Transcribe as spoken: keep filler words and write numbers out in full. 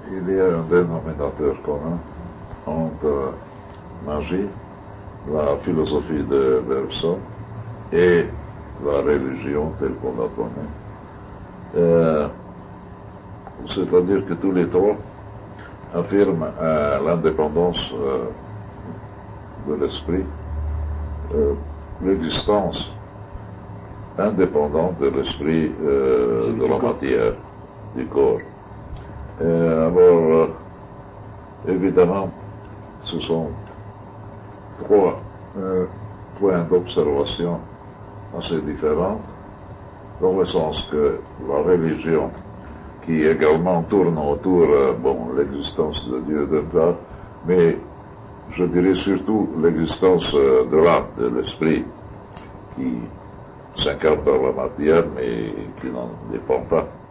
il y a un dénominateur commun entre magie, la philosophie de Bergson et la religion telle qu'on la connaît. Euh, c'est-à-dire que tous les trois affirment euh, l'indépendance euh, de l'esprit, euh, l'existence indépendante de l'esprit euh, de la matière, du corps. Euh, alors, euh, évidemment, ce sont trois euh, points d'observation assez différents, dans le sens que la religion, qui également tourne autour, euh, bon, l'existence de Dieu d'une part, mais je dirais surtout l'existence euh, de l'âme, de l'esprit, qui s'incarne dans la matière, mais qui n'en dépend pas.